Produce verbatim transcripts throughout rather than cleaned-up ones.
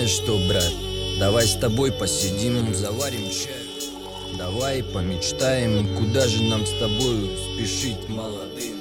знаешь что, брат, давай с тобой посидим, заварим чай. Давай помечтаем, куда же нам с тобою спешить молодым.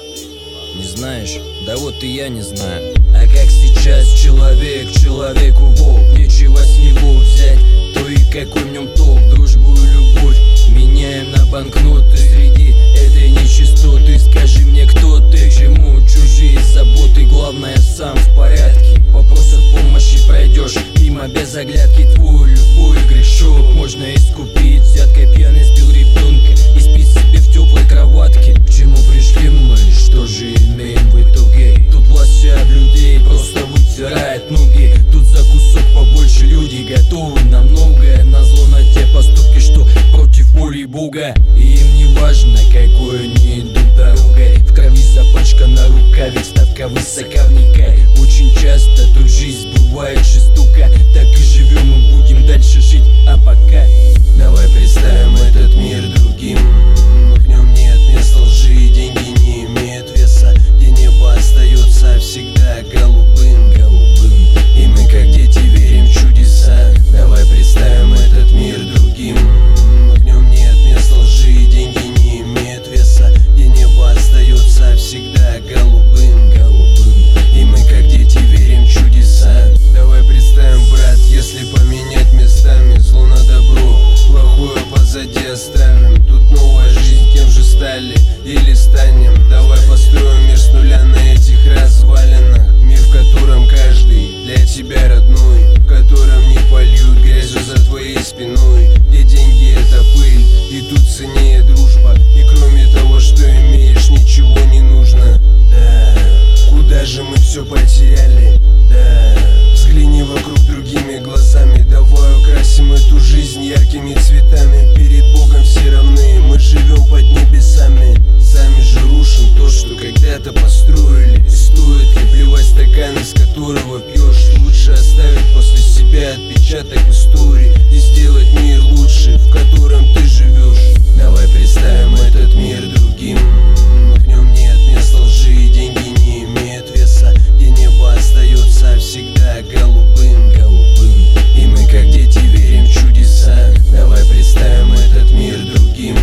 Не знаешь? Да вот и я не знаю. А как сейчас человек человеку волк, нечего с него взять, то и какой в нем толк. Дружбу и любовь меняем на банкноты среди этой нечистоты. Скажи мне, кто ты, к чему чужие заботы, главное сам в порядке. Вопросов помощи пройдешь мимо без оглядки. Твой любой грешок можно искупить взяткой. Пьяный сбил ребенка и спит себе в теплой кроватке. К чему пришли мы, что же имеем в итоге? Тут власть вся об людей просто вытирает ноги. Тут за кусок побольше люди готовы на многое, назло на те поступки, что против воли Бога. И им не важно, какой они идут дорогой. В крови запачкана рука, ведь ставка высока вникай. Очень часто тут жизнь бывает жестока, так и живем и будем дальше жить, а пока давай представим этот мир другим. В нем нет места лжи, деньги не имеют веса, где небо остается всегда голубым, голубым. И мы как дети верим в чудеса. Давай представим этот мир другим. В нем нет места лжи, деньги не имеют веса, где небо остается всегда голубым, голубым. И мы как дети верим в чудеса. Давай представим, брат, если поменять местами зло на добро, плохое позади оставим. Тут новая жизнь, кем же стали или станем? Давай построим мир с нуля на этих развалинах. Мир, в котором каждый для тебя родной, в котором не польют грязью за твоей спиной, где деньги это пыль и тут ценнее дружба. И кроме того, что имеешь, ничего не нужно. Да, куда же мы все потеряли? Да, взгляни вокруг другими глазами. Давай украсим эту жизнь яркими цветами. Перед Богом все равны, мы живем под небесами. Сами же рушим то, что когда-то построили. И стоит ли плевать стакан, из которого пьешь? Лучше оставить после себя отпечаток в истории и сделать мир лучше, в котором ты живешь. Давай представим этот мир другим. В нем нет места лжи, деньги не имеют веса, где небо остается всегда голубым, голубым. И мы как дети верим в чудеса. Давай представим этот мир другим.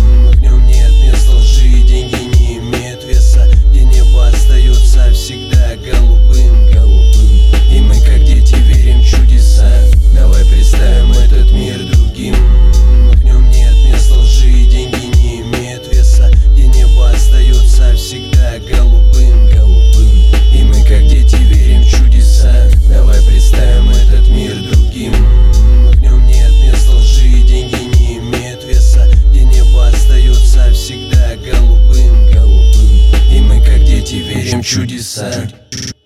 В нем нет места лжи, деньги не имеют веса, где небо остается всегда голубым, голубым. И мы как дети верим в чудеса. Давай представим этот мир другим. В нем нет места лжи, деньги не имеют веса, где небо остается всегда голубым, голубым. И мы как дети верим в чудеса. Давай представим этот мир другим. В нем нет места лжи, деньги не имеют веса, где небо остается всегда голубым, голубым. И мы как дети верим в чудеса.